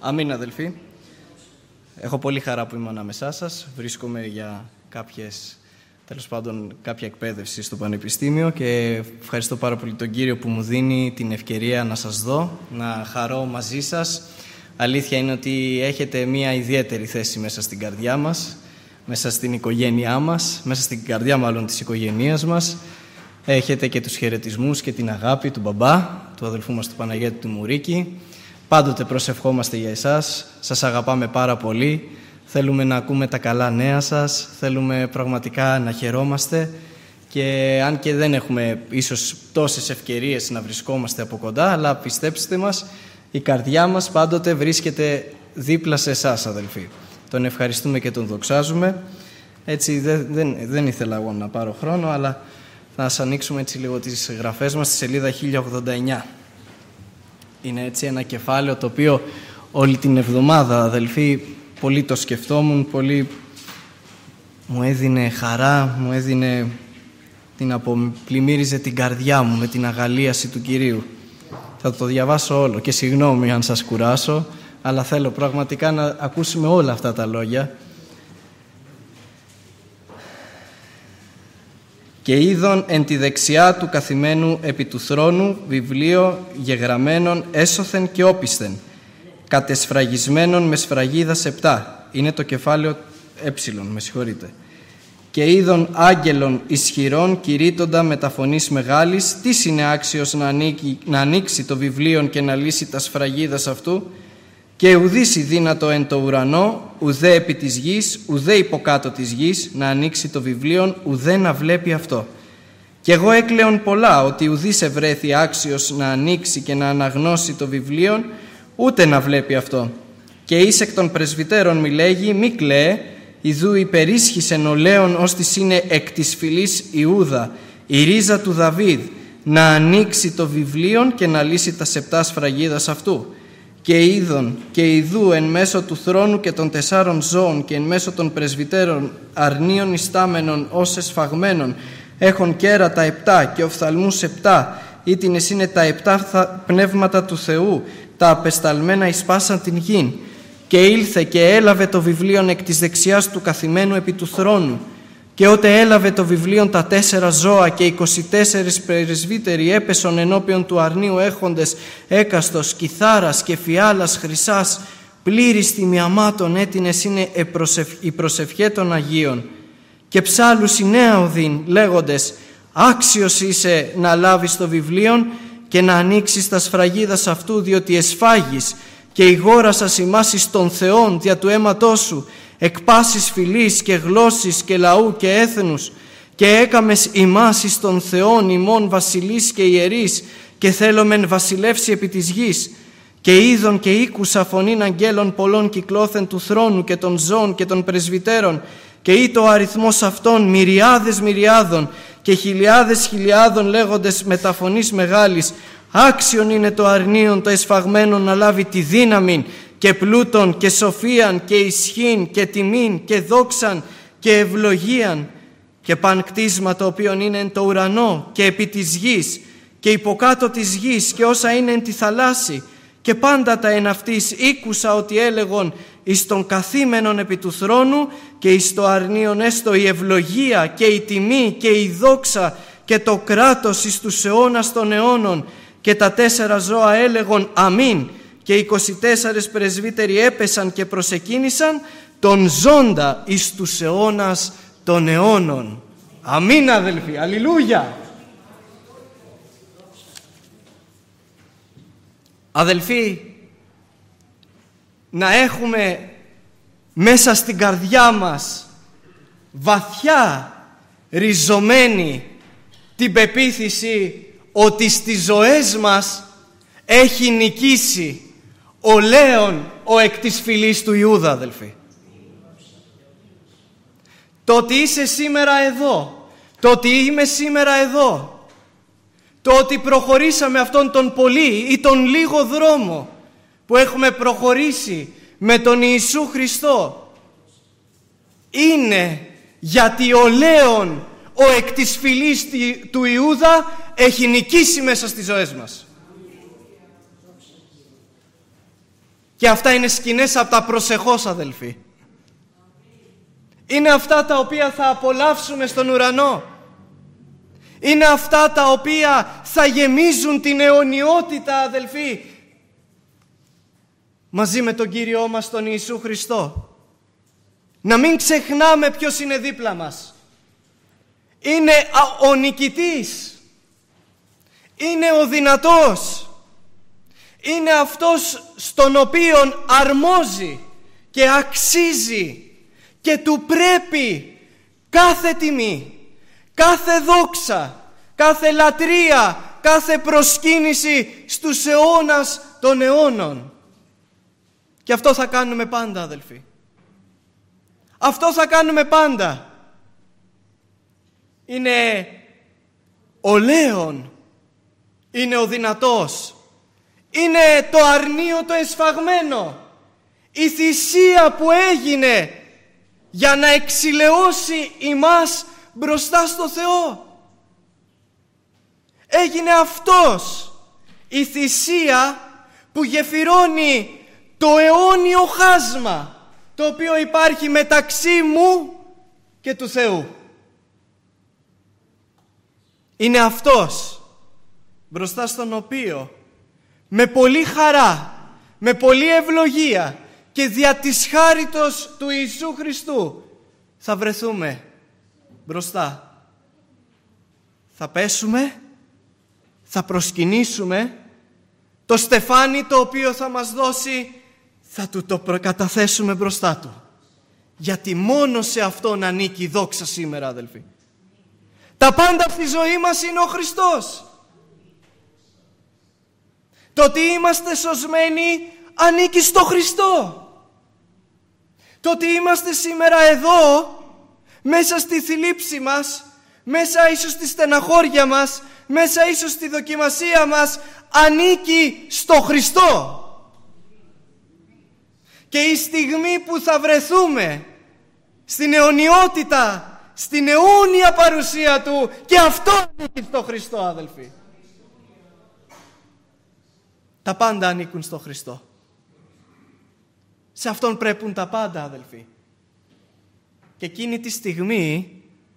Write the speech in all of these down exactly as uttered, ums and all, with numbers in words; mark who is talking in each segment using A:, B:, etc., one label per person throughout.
A: Αμήν, αδελφοί. Έχω πολύ χαρά που είμαι ανάμεσά σας. Βρίσκομαι για κάποιες, τέλος πάντων, κάποια εκπαίδευση στο Πανεπιστήμιο και ευχαριστώ πάρα πολύ τον Κύριο που μου δίνει την ευκαιρία να σας δω, να χαρώ μαζί σας. Αλήθεια είναι ότι έχετε μια ιδιαίτερη θέση μέσα στην καρδιά μας, μέσα στην οικογένειά μας, μέσα στην καρδιά μάλλον της οικογένειας μας. Έχετε και τους χαιρετισμούς και την αγάπη του μπαμπά, του αδελφού μας του Παναγιώτη του Μουρίκη. Πάντοτε προσευχόμαστε για εσάς, σας αγαπάμε πάρα πολύ, θέλουμε να ακούμε τα καλά νέα σας, θέλουμε πραγματικά να χαιρόμαστε και αν και δεν έχουμε ίσως τόσες ευκαιρίες να βρισκόμαστε από κοντά, αλλά πιστέψτε μας, η καρδιά μας πάντοτε βρίσκεται δίπλα σε εσάς, αδελφοί. Τον ευχαριστούμε και τον δοξάζουμε. Έτσι δεν, δεν, δεν ήθελα εγώ να πάρω χρόνο, αλλά θα σας ανοίξουμε έτσι λίγο τις γραφές μας στη σελίδα χίλια ογδόντα εννιά. Είναι έτσι ένα κεφάλαιο το οποίο όλη την εβδομάδα, αδελφοί, πολύ το σκεφτόμουν, πολύ μου έδινε χαρά, μου έδινε, την αποπλημμύριζε την καρδιά μου με την αγαλίαση του Κυρίου. Θα το διαβάσω όλο και συγγνώμη αν σας κουράσω, αλλά θέλω πραγματικά να ακούσουμε όλα αυτά τα λόγια. Και είδον εν τη δεξιά του καθημένου επί του θρόνου βιβλίο γεγραμμένων έσωθεν και όπισθεν, κατεσφραγισμένων με σφραγίδας επτά. Είναι το κεφάλαιο ε, με συγχωρείτε. Και είδον άγγελων ισχυρών κηρύττοντα με τα φωνής μεγάλης, τι είναι άξιος να, ανήκει, να ανοίξει το βιβλίο και να λύσει τα σφραγίδας αυτού, και ουδής η δύνατο εν το ουρανό, ουδέ επί της γης, ουδέ υποκάτω της γης, να ανοίξει το βιβλίο, ουδέ να βλέπει αυτό. Και εγώ έκλαιον πολλά, ότι ουδής ευρέθη άξιος να ανοίξει και να αναγνώσει το βιβλίο, ούτε να βλέπει αυτό. Και εις εκ των πρεσβυτέρων μη λέγει, μη κλαίε, ιδού υπερίσχυσεν ο λέον, ως της είναι εκ της φυλής Ιούδα, η ρίζα του Δαβίδ, να ανοίξει το βιβλίο και να λύσει τα σεπτά σφραγίδας αυτού. Και είδον και ιδού εν μέσω του θρόνου και των τεσσάρων ζώων και εν μέσω των πρεσβυτέρων αρνίων ιστάμενων ως εσφαγμένων έχουν κέρατα επτά και οφθαλμούς επτά, ήτινες είναι τα επτά πνεύματα του Θεού, τα απεσταλμένα εις πάσαν την γην. Και ήλθε και έλαβε το βιβλίον εκ της δεξιάς του καθημένου επί του θρόνου. Και ότε έλαβε το βιβλίον τα τέσσερα ζώα και εικοσιτέσσερις πρεσβύτεροι έπεσον ενώπιον του αρνίου έχοντες έκαστος, κιθάρας και φιάλας χρυσάς, πλήρης θυμιαμάτων έτινες είναι η προσευχέ των Αγίων. Και ψάλους η νέα οδύν λέγοντες, άξιος είσαι να λάβεις το βιβλίον και να ανοίξεις τα σφραγίδας αυτού, διότι εσφάγεις και η γόρα σας ημάς εις των Θεών δια του αίματός σου, εκ πάσης φυλής και γλώσσης και λαού και έθνους, και έκαμες ημάς εις των Θεών ημών βασιλείς και ιερείς, και θέλομεν βασιλεύσει επί της γης. Και είδον και ήκουσα φωνήν αγγέλων πολλών κυκλώθεν του θρόνου και των ζώων και των πρεσβυτέρων, και ήτο ο αριθμός αυτών μυριάδες μυριάδων και χιλιάδες χιλιάδων λέγοντες με τα φωνής μεγάλης, άξιον είναι το αρνίον το εσφαγμένο να λάβει τη δύναμη και πλούτον και σοφίαν και ισχύν και τιμήν και δόξαν και ευλογίαν, και παν κτίσμα το οποίον είναι εν το ουρανό και επί της γης και υποκάτω της γης και όσα είναι εν τη θαλάσση, και πάντα τα εν αυτής ήκουσα ότι έλεγον εις τον καθήμενον επί του θρόνου και εις το αρνίον έστω η ευλογία και η τιμή και η δόξα και το κράτος εις τους αιώνας των αιώνων. Και τα τέσσερα ζώα έλεγον αμήν, και εικοσιτέσσερις πρεσβύτεροι έπεσαν και προσεκίνησαν τον ζώντα εις τους αιώνας των αιώνων. Αμήν, αδελφοί, αλληλούια. Αδελφοί, να έχουμε μέσα στην καρδιά μας βαθιά ριζωμένη την πεποίθηση ότι στις ζωές μας έχει νικήσει ο Λέων, ο εκ της φυλής του Ιούδα, αδελφοί. Το ότι είσαι σήμερα εδώ, το ότι είμαι σήμερα εδώ, το ότι προχωρήσαμε αυτόν τον πολύ ή τον λίγο δρόμο που έχουμε προχωρήσει με τον Ιησού Χριστό, είναι γιατί ο Λέων, ο εκ της φυλής του Ιούδα, έχει νικήσει μέσα στις ζωές μας. Και αυτά είναι σκηνές από τα προσεχώς, αδελφοί. Είναι αυτά τα οποία θα απολαύσουμε στον ουρανό. Είναι αυτά τα οποία θα γεμίζουν την αιωνιότητα, αδελφοί, μαζί με τον Κύριό μας τον Ιησού Χριστό. Να μην ξεχνάμε ποιος είναι δίπλα μας. Είναι ο νικητής. Είναι ο δυνατός. Είναι αυτός στον οποίον αρμόζει και αξίζει και του πρέπει κάθε τιμή, κάθε δόξα, κάθε λατρεία, κάθε προσκύνηση στους αιώνας των αιώνων. Και αυτό θα κάνουμε πάντα, αδελφοί. Αυτό θα κάνουμε πάντα. Είναι ο Λέων, είναι ο δυνατός, είναι το αρνείο το εσφαγμένο, η θυσία που έγινε για να εξηλαιώσει ημάς μπροστά στο Θεό. Έγινε αυτός, η θυσία που γεφυρώνει το αιώνιο χάσμα το οποίο υπάρχει μεταξύ μου και του Θεού. Είναι αυτός μπροστά στον οποίο με πολύ χαρά, με πολύ ευλογία και δια της χάριτος του Ιησού Χριστού θα βρεθούμε μπροστά. Θα πέσουμε, θα προσκυνήσουμε το στεφάνι το οποίο θα μας δώσει, θα του το προκαταθέσουμε μπροστά του. Γιατί μόνο σε αυτόν ανήκει η δόξα σήμερα, αδελφοί. Τα πάντα στη ζωή μας είναι ο Χριστός. Το ότι είμαστε σωσμένοι ανήκει στο Χριστό. Το ότι είμαστε σήμερα εδώ, μέσα στη θλίψη μας, μέσα ίσως στη στεναχώρια μας, μέσα ίσως στη δοκιμασία μας, ανήκει στο Χριστό. Και η στιγμή που θα βρεθούμε στην αιωνιότητα, στην αιώνια παρουσία Του, και αυτό ανήκει στο Χριστό, αδελφοί. Τα πάντα ανήκουν στο Χριστό. Σε Αυτόν πρέπουν τα πάντα, αδελφοί. Και εκείνη τη στιγμή,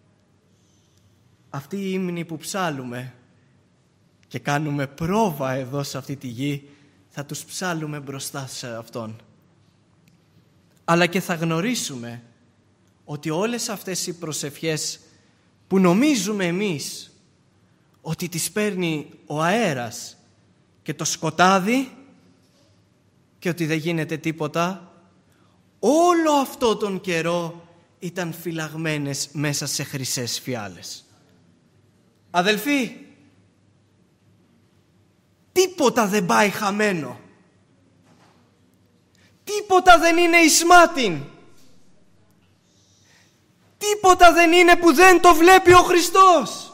A: αυτή η ύμνη που ψάλουμε και κάνουμε πρόβα εδώ σε αυτή τη γη, θα τους ψάλουμε μπροστά σε Αυτόν. Αλλά και θα γνωρίσουμε ότι όλες αυτές οι προσευχές που νομίζουμε εμείς ότι τις παίρνει ο αέρας και το σκοτάδι και ότι δεν γίνεται τίποτα, όλο αυτό τον καιρό ήταν φυλαγμένες μέσα σε χρυσές φιάλες. Αδελφοί, τίποτα δεν πάει χαμένο. Τίποτα δεν είναι ισμάτιν. Τίποτα δεν είναι που δεν το βλέπει ο Χριστός.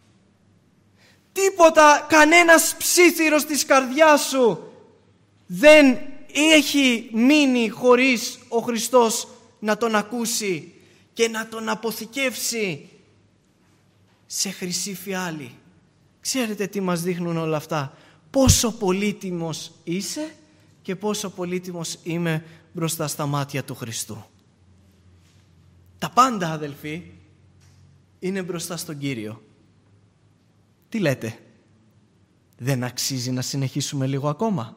A: Τίποτα, κανένας ψίθυρος της καρδιάς σου δεν έχει μείνει χωρίς ο Χριστός να τον ακούσει και να τον αποθηκεύσει σε χρυσή φιάλη. Ξέρετε τι μας δείχνουν όλα αυτά? Πόσο πολύτιμος είσαι και πόσο πολύτιμος είμαι μπροστά στα μάτια του Χριστού. Τα πάντα, αδελφοί, είναι μπροστά στον Κύριο. Τι λέτε? Δεν αξίζει να συνεχίσουμε λίγο ακόμα?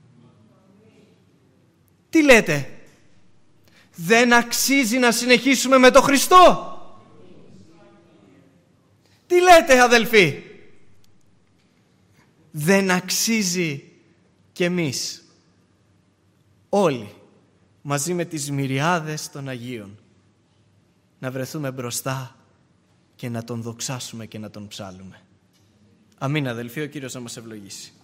A: Τι λέτε? Δεν αξίζει να συνεχίσουμε με τον Χριστό? Τι λέτε, αδελφοί? Δεν αξίζει κι εμείς όλοι μαζί με τις μυριάδες των Αγίων να βρεθούμε μπροστά και να τον δοξάσουμε και να τον ψάλουμε? Αμήν, αδελφοί, ο Κύριος να μας ευλογήσει.